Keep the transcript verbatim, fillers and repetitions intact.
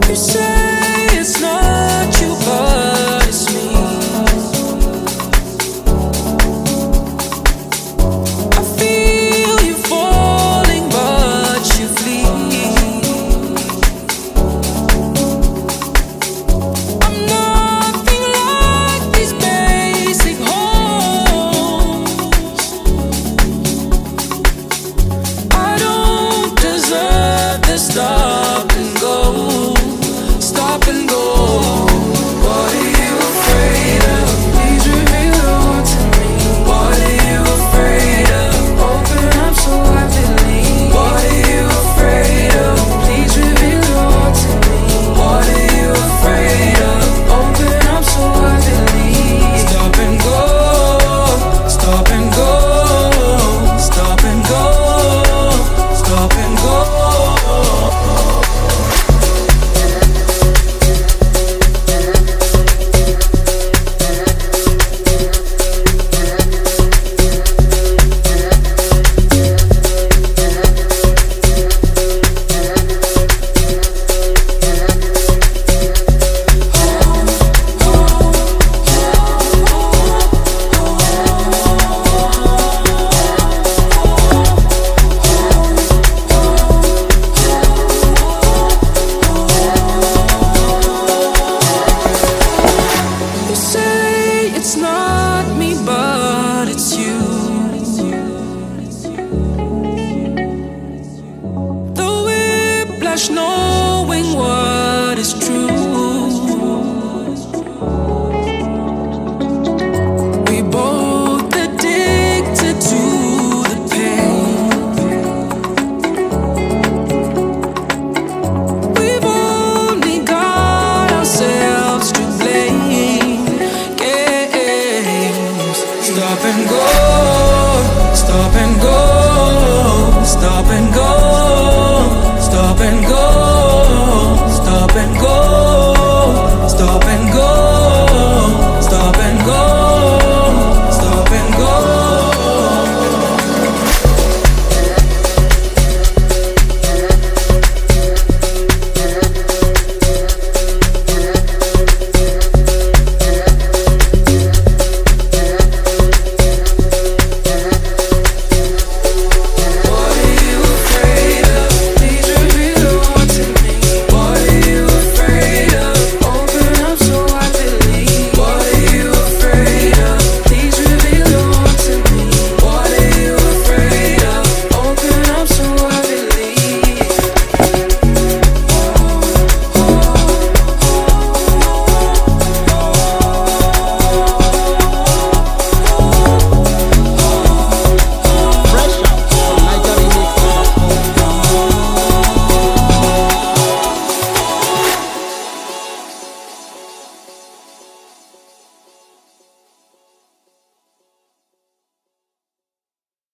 You say it's not you, but it's me. I feel you falling, but you flee. I'm nothing like these basic homes. I don't deserve this stop and go, stop and go. What are you afraid of? Please reveal all to me. What are you afraid of? Open up so I believe. What are you afraid of? Please reveal all to me. What are you afraid of? Open up so I believe. Stop and go, stop and go, stop and go, stop and go. You say it's not me, but it's you. The whiplash, no